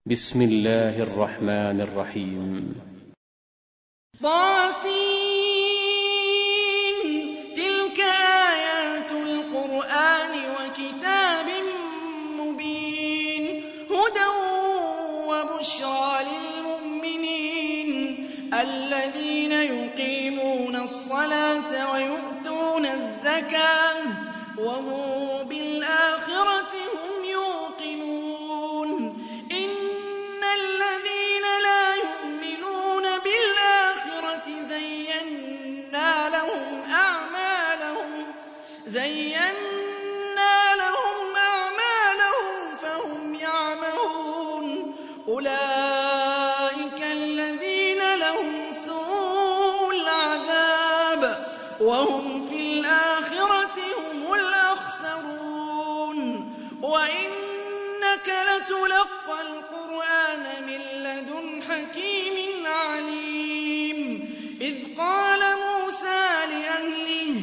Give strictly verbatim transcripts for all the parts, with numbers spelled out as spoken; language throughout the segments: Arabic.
بسم الله الرحمن الرحيم. طاسين تلك آيات القرآن وكتاب مبين هدى وبشرى للمؤمنين الذين يقيمون الصلاة ويؤتون الزكاة وهم بالآخرة هم يوقنون إن الذين لا يؤمنون بالآخرة زينا لهم أعمالهم زينا لهم أعمالهم فهم يعمهون أولئك الذين لهم سوء العذاب وهم في الآخرة هم الأخسرون وإنك لتلقى القرآن من لدن حكيم عليم إذ قال موسى لأهله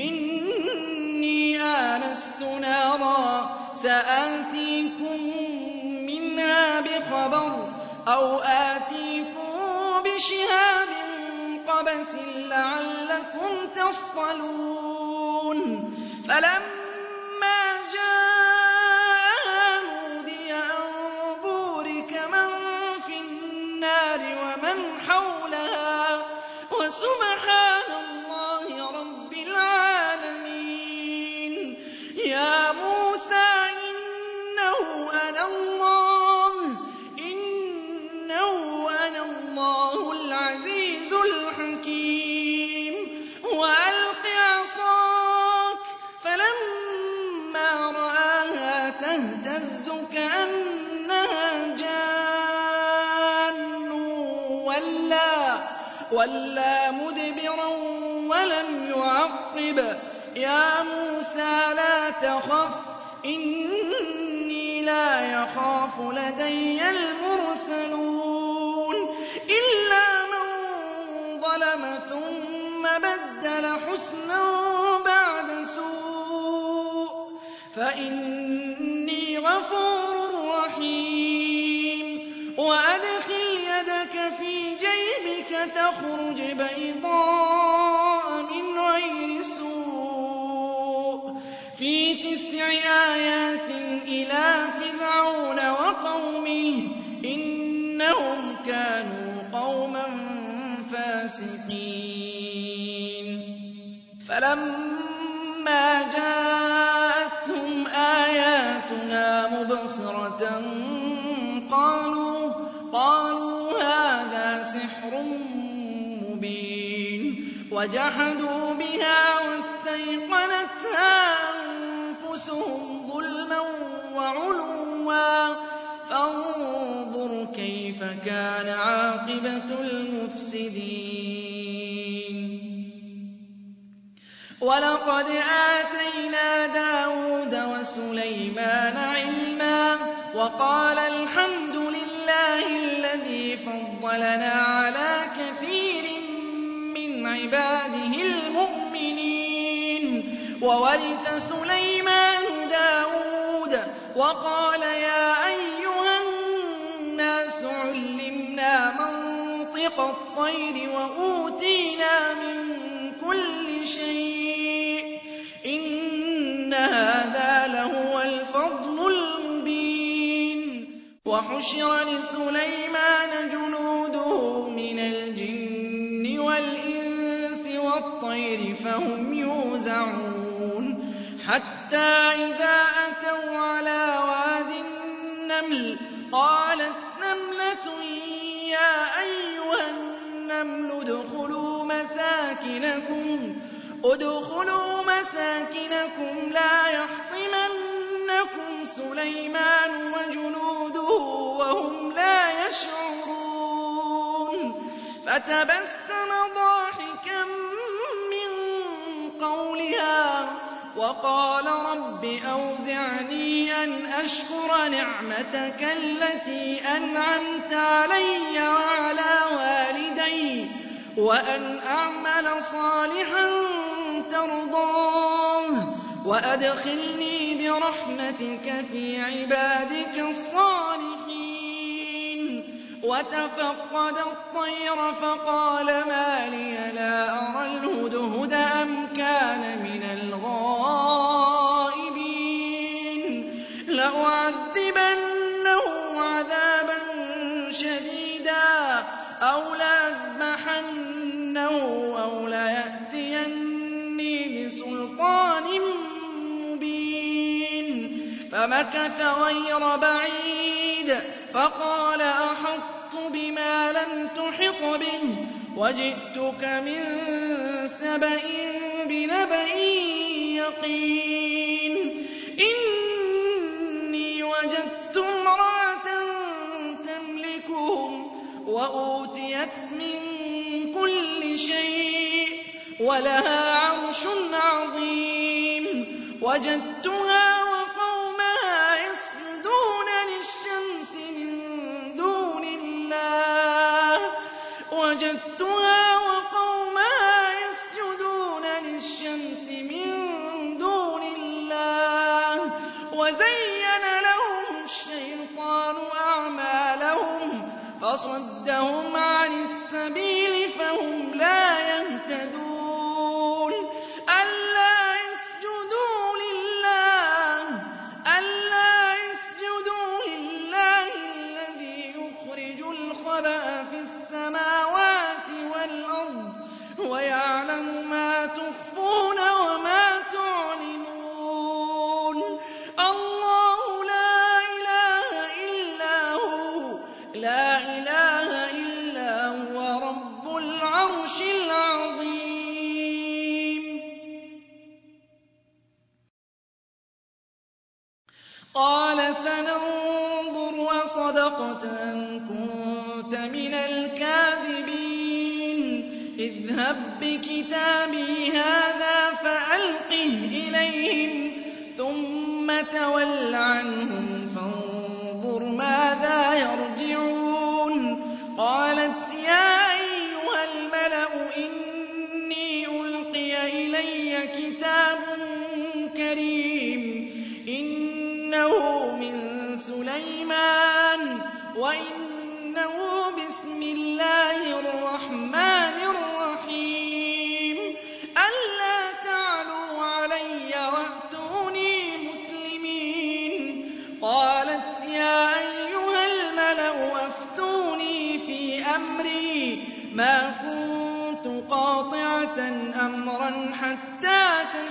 إني آنست نارا سآتيكم منها بخبر أو آتيكم بشهاب قبس لعلكم تصطلون فلما جاءها نودي أن بورك من في النار ومن حولها وسبحان الله رب العالمين يا موسى إنه أنا الله إنه أنا الله العزيز الحكيم وألق عصاك فلما رآها تهتز كأنها جان ولا ولا مدبرا ولم يعقب يا موسى لا تخف إني لا يخاف لدي المرسلون إلا من ظلم ثم بدل حسنا بعد سوء فإني غفور رحيم وأدخل يدك في جيبك تخرج بيضاء من غير سوء في تسع آيات إلى فرعون وقومه إنهم كانوا قوما فاسقين فلما جاءتهم آياتنا مبصرة قالوا قالوا هذا سحر مبين وجحدوا بها واستيقنتها أنفسهم ظلما وعلوا فانظر كيف كان عاقبة المفسدين ولقد آتينا داود وسليمان علما وقال الحمد لله الذي فضلنا على كثير من عباده المؤمنين وورث سليمان داود وقال يا أيها الناس علمنا منطق الطير وأوتينا من كل شيء إن هذا لهو الفضل المبين وحشر لسليمان جنوده من الجن والإنس والطير فهم يوزعون حتى إذا أتوا على واد النمل قالت نملة يا أيها النمل ادخلوا مساكنكم ادخلوا مساكنكم لا يحطمنكم سليمان وجنوده وهم لا يشعرون فتبسم ضاحكا من قولها وقال رب أوزعني أن أشكر نعمتك التي أنعمت علي وعلى والدي وأن أعمل صالحا ترضاه وأدخلني برحمتك في عبادك الصالحين وَتَفَقَّدَ الطَّيْرَ فَقَالَ مَا لِيَ لَا أَرَى الْهُدْهُدَ أَمْ كَانَ مِنَ الْغَائِبِينَ لَأُعَذِّبَنَّهُ عَذَابًا شَدِيدًا أَوْ لَأَذْبَحَنَّهُ أَوْ لَيَأْتِيَنِّي بِسُلْطَانٍ مُّبِينٍ فَمَكَثَ غَيْرَ بَعِيدٍ فَقَالَ أَحَطتُ بِمَا لَمْ تُحِطْ بِهِ وَجِئْتُكَ مِن سَبَإٍ بِنَبَإٍ يَقِينٍ إِنِّي وَجَدتُّ امْرَأَةً تَمْلِكُهُمْ وَأُوتِيَتْ مِن كُلِّ شَيْءٍ وَلَهَا عَرْشٌ عَظِيمٌ وَجَدتُّهَا وَقَوْمَهَا يَسْجُدُونَ لِلشَّمْسِ مِن دُونِ اللَّهِ وَجَدتُّهَا وَقَوْمَهَا يَسْجُدُونَ لِلشَّمْسِ مِن دُونِ اللَّهِ وَزَيَّنَ لَهُمُ الشَّيْطَانُ أَعْمَالَهُمْ فَصَدَّهُمْ عَنِ السَّبِيلِ فَهُمْ لَا يَهْتَدُونَ أَلَّا يَسْجُدُوا لِلَّهِ أَلَّا يَسْجُدُوا لِلَّهِ الَّذِي يُخْرِجُ الْخَبَأَ فِي السَّمَاوَاتِ وَالْأَرْضِ وَيَعْلَمُ مَا تُخْفُونَ وَمَا تُعْلِنُونَ اللَّهُ لَا إِلَٰهَ إِلَّا هُوَ لَا إِلَٰهَ إِلَّا هُوَ رَبُّ الْعَرْشِ الْعَظِيمِ قَالَ سَنَنظُرُ أَصَدَقْتَ أَمْ كُنتَ مِنَ الْكَاذِبِينَ اذْهَب بِّكِتَابِي هَٰذَا فَأَلْقِهْ إِلَيْهِمْ ثُمَّ تَوَلَّ عَنْهُمْ فَانظُرْ مَاذَا يَرْجِعُونَ قَالَتْ يَا أَيُّهَا الْمَلَأُ إِنِّي أُلْقِيَ إِلَيَّ كِتَابٌ كَرِيمٌ إِنَّهُ مِن سُلَيْمَانَ وَإِنَّهُ بِسْمِ اللَّهِ الرَّحْمَٰنِ الرَّحِيمِ أَلَّا تَعْلُوا عَلَيَّ وَأْتُونِي مُسْلِمِينَ قَالَتْ يَا أَيُّهَا الْمَلَأُ أَفْتُونِي فِي أَمْرِي مَا كُنتُ قَاطِعَةً أَمْرًا حَتَّىٰ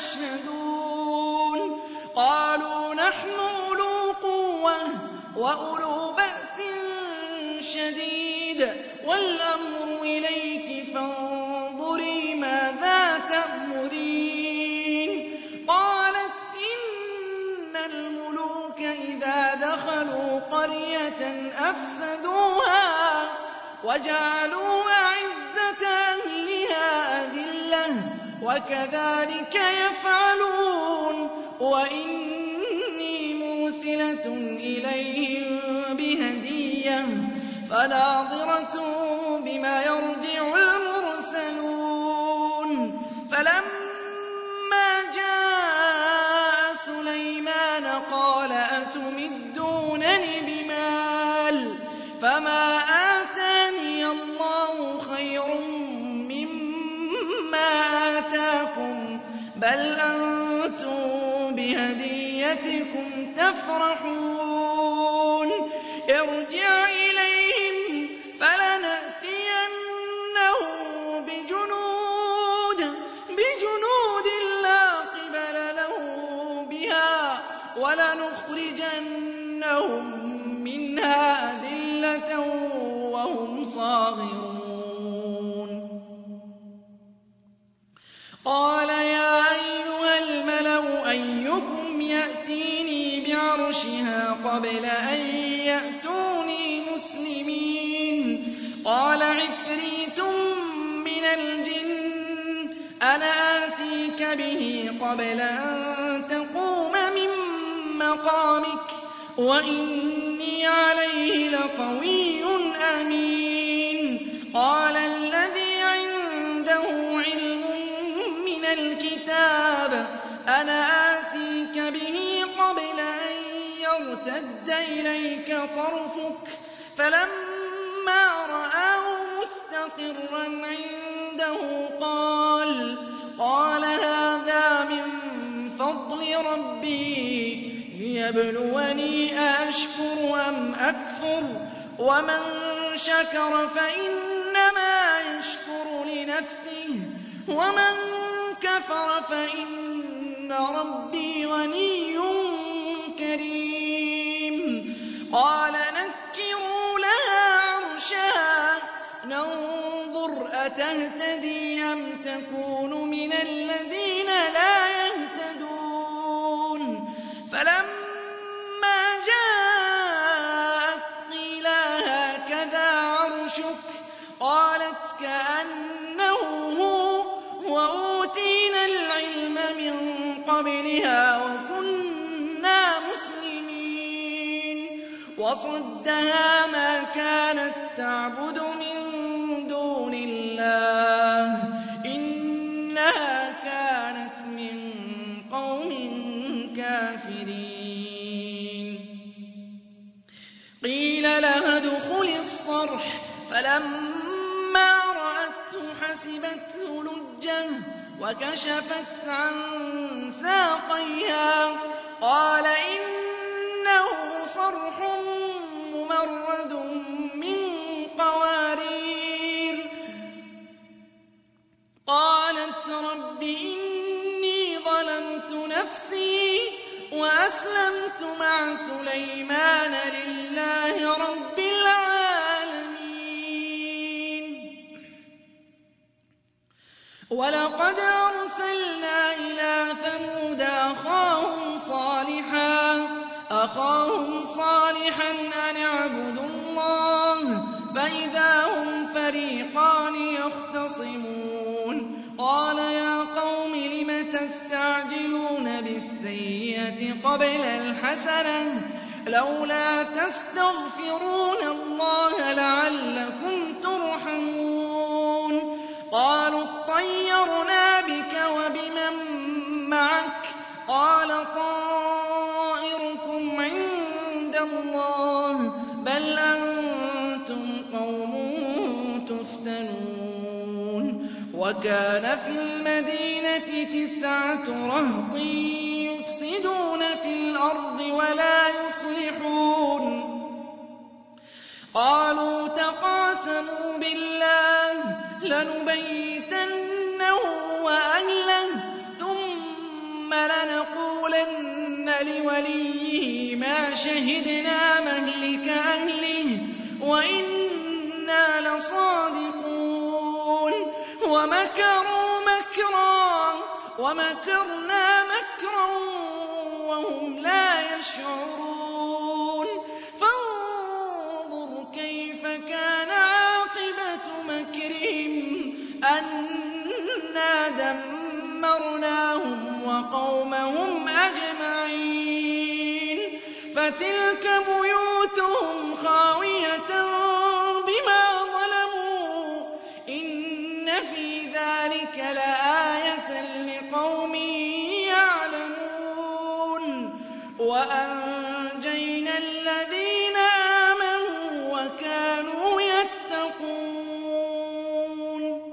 تَشْهَدُونِ قَالُوا نَحْنُ أُولُو قُوَّةٍ وَأُولُو بَأْسٍ شَدِيدٍ وَالْأَمْرُ إِلَيْكِ فَانظُرِي مَاذَا تَأْمُرِينَ قَالَتْ إِنَّ الْمُلُوكَ إِذَا دَخَلُوا قَرْيَةً أَفْسَدُوهَا وَجَعَلُوا أَعِزَّةَ أَهْلِهَا أَذِلَّةً وَكَذَٰلِكَ يَفْعَلُونَ وَإِنِّي مُرْسِلَةٌ إِلَيْهِم بِهَدِيَّةٍ فَنَاظِرَةٌ بِمَ يَرْجِعُ الْمُرْسَلُونَ فَلَمَّا جَاءَ سُلَيْمَانَ قَالَ أَتُمِدُّونَنِ بِمَالٍ فَمَا آتَانِيَ اللَّهُ خَيْرٌ مِّمَّا آتَاكُم بَلْ أَنتُم بِهَدِيَّتِكُمْ تَفْرَحُونَ ارْجِعْ إِلَيْهِمْ فَلَنَأْتِيَنَّهُم بِجُنُودٍ بِجُنُودٍ لَّا قِبَلَ لَهُم بِهَا وَلَنُخْرِجَنَّهُم مِّنْهَا أَذِلَّةً وَهُمْ صَاغِرُونَ قَالَ يَا أَيُّهَا الْمَلَأُ أَيُّكُمْ يَأْتِينِي بِعَرْشِهَا قَبْلَ أَن يَأْتُونِي مُسْلِمِينَ قَالَ عِفْرِيتٌ مِّنَ الْجِنِّ أَنَا آتِيكَ بِهِ قَبْلَ أَن تَقُومَ مِن مَّقَامِكَ وَإِنِّي عَلَيْهِ لَقَوِيٌّ أَمِينٌ قَالَ الَّذِي عِندَهُ عِلْمٌ مِّنَ الْكِتَابِ أَنَا آتِيكَ بِهِ قَبْلَ أَن يَرْتَدَّ إِلَيْكَ طَرْفُكَ فَلَمَّا مستقرا عنده قال قال هذا من فضل ربي ليبلوني أأشكر أم أكفر ومن شكر فإنما يشكر لنفسه ومن كفر فإن ربي غني كريم قال نكروا لها عرشها ننظر أتهتدي أم تكون من الذين لا يهتدون فلما جاءت قيل هكذا عرشك قالت كأنه هو وأوتينا العلم من قبلها وكنا مسلمين وصدها ما كانت تعبد من دون الله إنها كانت من قوم كافرين قيل لها ادخل الصرح فلما رأته حسبته لجة وكشفت عن ساقيها قال إنه صرح ممرد من قوارير قالت رب إني ظلمت نفسي وأسلمت مع سليمان لله رب العالمين ولقد أرسلنا إلى ثمود أخاهم صالحا أخاهم صالحا أن اعبدوا الله فإذا هم فريقان يختصمون قال يا قوم لم تستعجلون بالسيئة قبل الحسنة لولا تستغفرون الله لعلكم ترحمون قالوا اطيرنا بك وبمن معك قال طائركم عند الله بل أنتم قوم تفتنون وكان في المدينة تسعة رهط يفسدون في الأرض ولا يصلحون قالوا تقاسموا بالله لنبيتنه وأهله ثم لنقولن لوليه ما شهدنا مهلك أهله وإنا لصادقون ومكروا مكرا ومكرنا مكرا وهم لا يشعرون فانظر كيف كان عاقبة مكرهم أنا دمرناهم وقومهم أجمعين فتلك بيوتهم خاوية بما ظلموا إن في ذلك لآية لقوم يعلمون وأنجينا الذين آمنوا وكانوا يتقون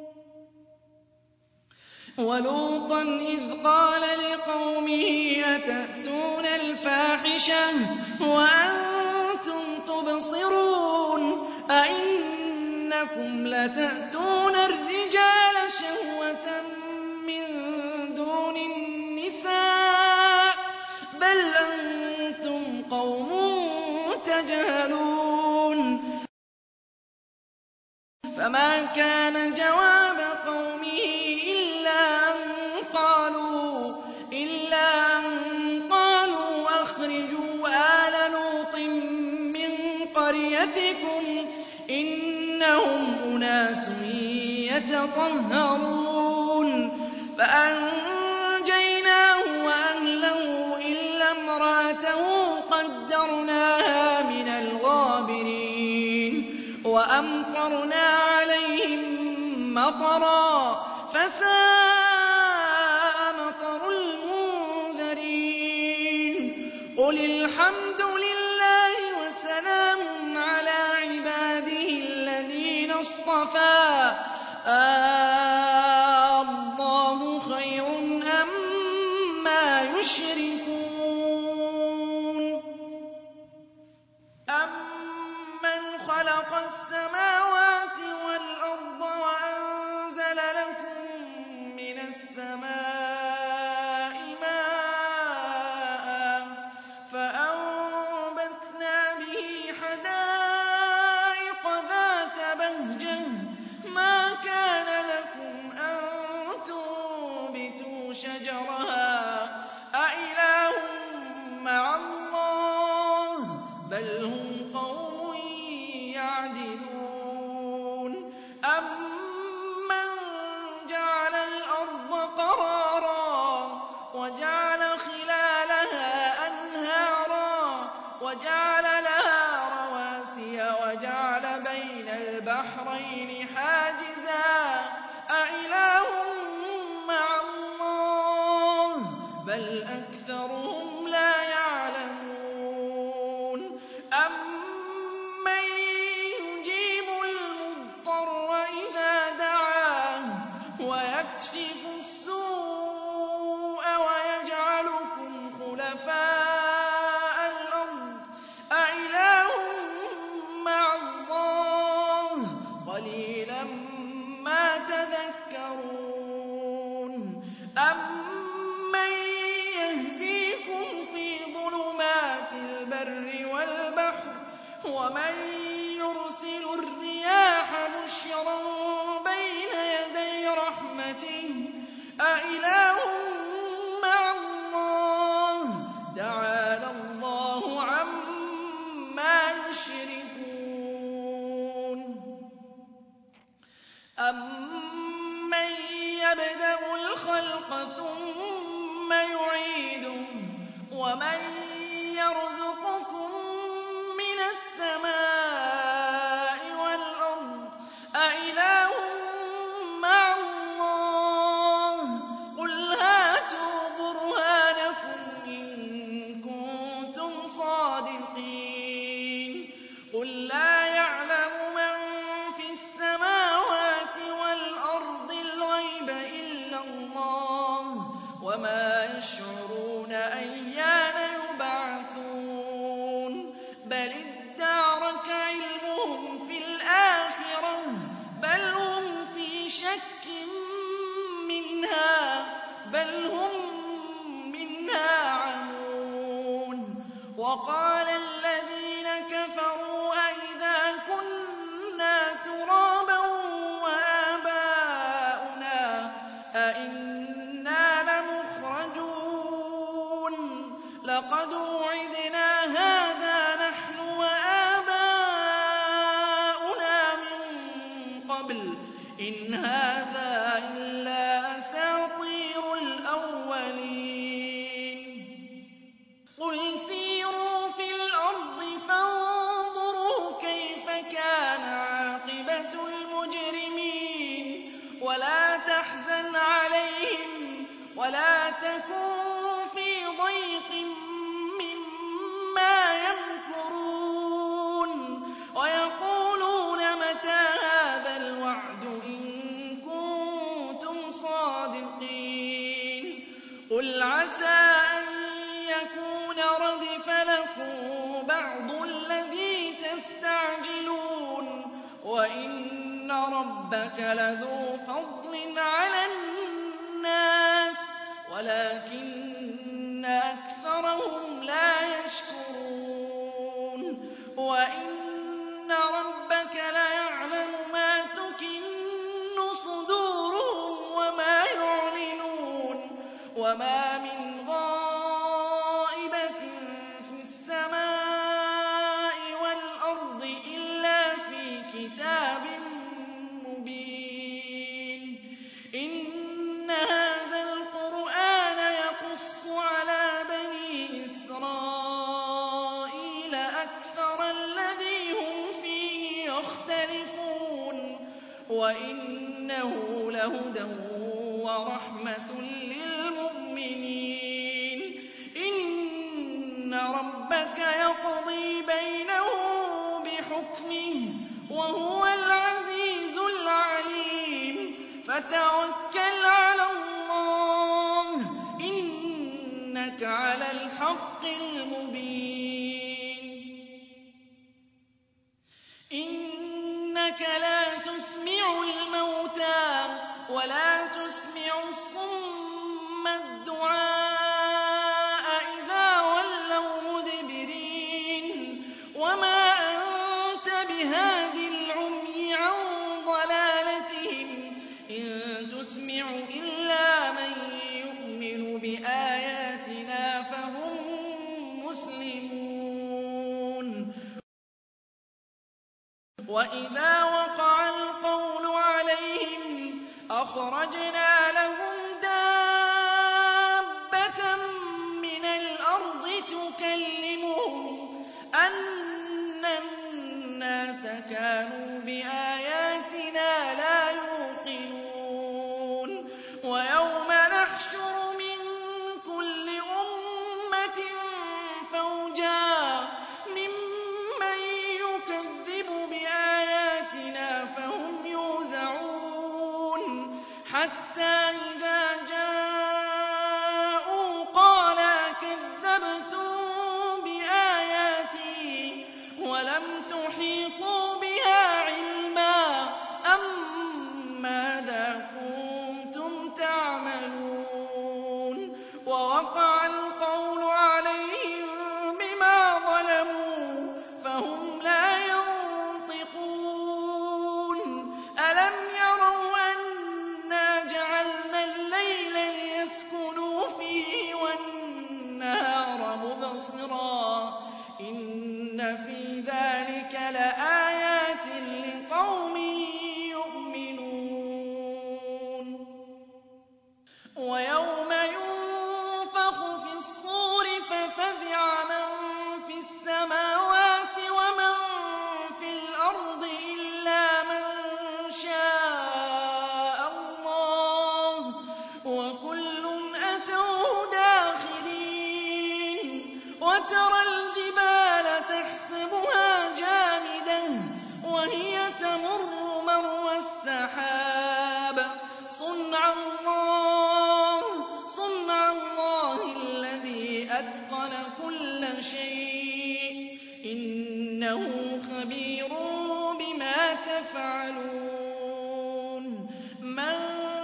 ولوطا إذ قال لقومه أتأتون الفاحشة وأنتم تبصرون أئنكم لتأتون الرجال شهوة من دون النساء بل أنتم قوم تجهلون فما كان جواب قومه إلا أن قالوا إلا أن قالوا أخرجوا آل لوط من قريتكم إنهم أناس يتطهرون فأنجيناه وأهله إلا امرأته قدرناها من الغابرين وأمطرنا عليهم مطرا فساء مطر المنذرين قل الحمد لله وسلام على عباده الذين اصْطَفَىٰ آللَّهُ خَيْرٌ أَمَّا يُشْرِكُونَ أَمَّنْ خَلَقَ السَّمَاوَاتِ وَالْأَرْضَ وَأَنزَلَ لَكُم مِّنَ السَّمَاءِ مَاءً فَأَنبَتْنَا بِهِ حَدَائِقَ ذَاتَ بَهْجَةٍ مَّا كَانَ لَكُمْ أَن تُنبِتُوا شَجَرَهَا أَإِلَٰهٌ مَّعَ اللَّهِ ۚ بَلْ هُمْ قَوْمٌ يَعْدِلُونَ أَمَّن جَعَلَ الْأَرْضَ قَرَارًا وَجَعَلَ خِلَالَهَا أَنْهَارًا وَجَعَلَ لَهَا رَوَاسِيَ وَجَعَلَ بَيْنَ الْبَحْرَيْنِ حَاجِزًا أَإِلَٰهٌ مَّعَ اللَّهِ ۚ بَلْ أَكْثَرُهُمْ لَا يَعْلَمُونَ أَمَّن يُجِيبُ الْمُضْطَرَّ إِذَا دَعَاهُ وَيَكْشِفُ السُّوءَ وَيَجْعَلُكُمْ خُلَفَاءَ الْأَرْضِ أَإِلَٰهٌ مَّعَ اللَّهِ ۚ قَلِيلًا مَّا تَذَكَّرُونَ أَمَّن يَهْدِيكُمْ فِي ظُلُمَاتِ الْبَرِّ وَالْبَحْرِ وَمَن يُرْسِلُ الرِّيَاحَ بُشْرًا بَيْنَ يَدَيْ رَحْمَتِهِ أَإِلَٰهٌ مَّعَ اللَّهِ ۚ تَعَالَى اللَّهُ عَمَّا يُشْرِكُونَ أَمَّن يَبْدَأُ الْخَلْقَ ثُمَّ يُعِيدُهُ وَمَن يَرْزُقُكُم مِّنَ السَّمَاءِ وَالْأَرْضِ أَإِلَٰهٌ مَّعَ اللَّهِ ۚ قُلْ هَاتُوا بُرْهَانَكُمْ إِن كُنتُمْ صَادِقِينَ قُل لَّا يَعْلَمُ مَن فِي السَّمَاوَاتِ وَالْأَرْضِ الْغَيْبَ إِلَّا اللَّهُ وَمَا يَشْعُرُونَ أَيَّانَ يُبْعَثُونَ بَلِ ادَّارَكَ عِلْمُهُمْ فِي الْآخِرَةِ بَلْ هُمْ فِي شَكٍّ مِّنْهَا بَلْ هُم مِّنْهَا عَمُونَ وَقَالَ الَّذِينَ كَفَرُوا أَإِذَا كُنَّا تُرَابًا وَآبَاؤُنَا أَإِنَّا لَمُخْرَجُونَ لَقَدْ وُعِدْنَا هَٰذَا نَحْنُ وَآبَاؤُنَا مِن قَبْلُ إِنْ هَٰذَا إِلَّا أَسَاطِيرُ الْأَوَّلِينَ قُلْ سِيرُوا فِي الْأَرْضِ فَانظُرُوا كَيْفَ كَانَ عَاقِبَةُ الْمُجْرِمِينَ وَلَا تَحْزَنْ عَلَيْهِمْ وَلَا تَكُن فِي ضَيْقٍ مِّمَّا يَمْكُرُونَ وَيَقُولُونَ مَتَىٰ هَٰذَا الْوَعْدُ إِن كُنتُمْ صَادِقِينَ قُلْ عَسَىٰ أَن يَكُونَ رَدِفَ لَكُم بَعْضُ الَّذِي تَسْتَعْجِلُونَ وَإِنَّ رَبَّكَ لَذُو فَضْلٍ عَلَى النَّاسِ وَلَٰكِنَّ أَكْثَرَهُمْ لَا يَشْكُرُونَ وَإِنَّ رَبَّكَ لَيَعْلَمُ مَا تُكِنُّ صُدُورُهُمْ وَمَا يُعْلِنُونَ وَمَا مِنْ غَائِبَةٍ فِي السَّمَاءِ وَالْأَرْضِ إِلَّا فِي كِتَابٍ مُّبِينٍ إِنَّ هَٰذَا الْقُرْآنَ يَقُصُّ عَلَىٰ بَنِي إِسْرَائِيلَ أَكْثَرَ الَّذِي هُمْ فِيهِ يَخْتَلِفُونَ وَإِنَّهُ لَهُدًى وَرَحْمَةٌ لِّلْمُؤْمِنِينَ إِنَّ رَبَّكَ يَقْضِي بَيْنَهُم بِحُكْمِهِ وَهُوَ الْعَزِيزُ فَتَوَكَّلْ عَلَى اللَّهِ ۖ إِنَّكَ عَلَى الْحَقِّ الْمُبِينِ إِنَّكَ لَا تُسْمِعُ الْمَوْتَىٰ وَلَا تُسْمِعُ الصُّمَّ الدُّعَاءَ إِذَا وَلَّوْا مُدْبِرِينَ وَمَا أَنتَ بِهَادِ الْعُمْيِ عَن ضَلَالَتِهِمْ ۖ إِن تُسْمِعُ إِلَّا مَن يُؤْمِنُ بِآيَاتِنَا فَهُم مُّسْلِمُونَ وَإِذَا وَقَعَ الْقَوْلُ عَلَيْهِمْ أَخْرَجْنَا لَهُمْ دَابَّةً مِّنَ الْأَرْضِ تُكَلِّمُهُمْ أَنَّ النَّاسَ كَانُوا بِآيَاتِنَا لَا يُوقِنُونَ وَيَوْمَ نَحْشُرُ مِن كُلِّ أُمَّةٍ فَوْجًا مِّمَّن يُكَذِّبُ بِآيَاتِنَا فَهُمْ يُوزَعُونَ حَتَّىٰ إِذَا جَاءُوا قَالَ أَكَذَّبْتُم بِآيَاتِي وَلَمْ تُحِيطُوا بِهَا عِلْمًا أَمَّاذَا كُنتُمْ تَعْمَلُونَ وَوَقَعَ الْقَوْلُ عَلَيْهِم بِمَا ظَلَمُوا فَهُمْ لَا ينطقون أَلَمْ يَرَوْا أَنَّا جَعَلْنَا اللَّيْلَ لِيَسْكُنُوا فِيهِ وَالنَّهَارَ مُبْصِرًا إِنَّ فِي ذَٰلِكَ لَآيَاتٍ لِّقَوْمٍ يُؤْمِنُونَ وَيَوْمَ يُنفَخُ فِي الصُّورِ فَفَزِعَ مَن فِي السَّمَاوَاتِ وَمَن فِي الْأَرْضِ إِلَّا مَن شَاءَ اللَّهُ وَكُلٌّ أَتَوْهُ دَاخِرِينَ وَتَرَى الْجِبَالَ تَحْسَبُهَا جَامِدَةً وَهِيَ تَمُرُّ مَرَّ السَّحَابِ صُنْعَ اللَّهِ صُنْعَ اللَّهِ الَّذِي أَتْقَنَ كُلَّ شَيْءٍ ۚ إِنَّهُ خَبِيرٌ بِمَا تَفْعَلُونَ مَن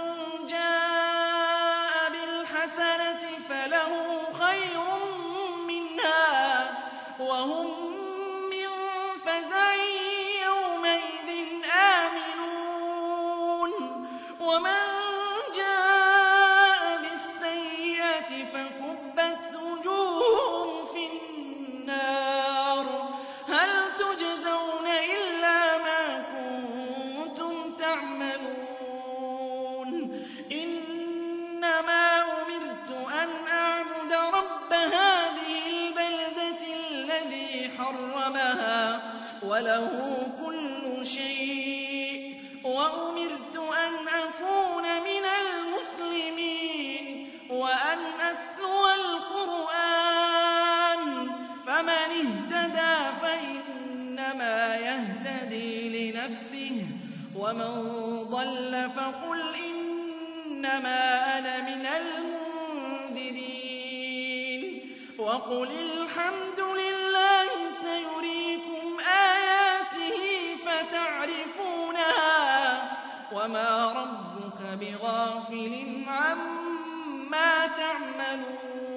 جَاءَ بِالْحَسَنَةِ فَلَهُ خَيْرٌ مِّنْهَا وَهُم مِّن فَزَعٍ يَوْمَئِذٍ آمِنُونَ وَمَن جَاءَ بِالسَّيِّئَةِ فَكُبَّتْ وُجُوهُهُمْ فِي النَّارِ هَلْ تُجْزَوْنَ إِلَّا مَا كُنتُمْ تَعْمَلُونَ إِنَّمَا أُمِرْتُ أَنْ أَعْبُدَ رَبَّ هَٰذِهِ الْبَلْدَةِ الَّذِي حَرَّمَهَا وَلَهُ كُلُّ شَيْءٍ وَأُمِرْتُ أَنْ أَكُونَ مِنَ الْمُسْلِمِينَ وَأَنْ أَتْلُوَ الْقُرْآنَ فَمَنِ اهْتَدَىٰ فَإِنَّمَا يَهْتَدِي لِنَفْسِهِ وَمَن ضَلَّ فَقُلْ إِنَّمَا أَنَا مِنَ الْمُنذِرِينَ وَقُلِ الْحَمْدُ لِلَّهِ سَيُرِيكُمْ آيَاتِهِ فَتَعْرِفُونَهَا وَمَا رَبُّكَ بِغَافِلٍ عَمَّا تَعْمَلُونَ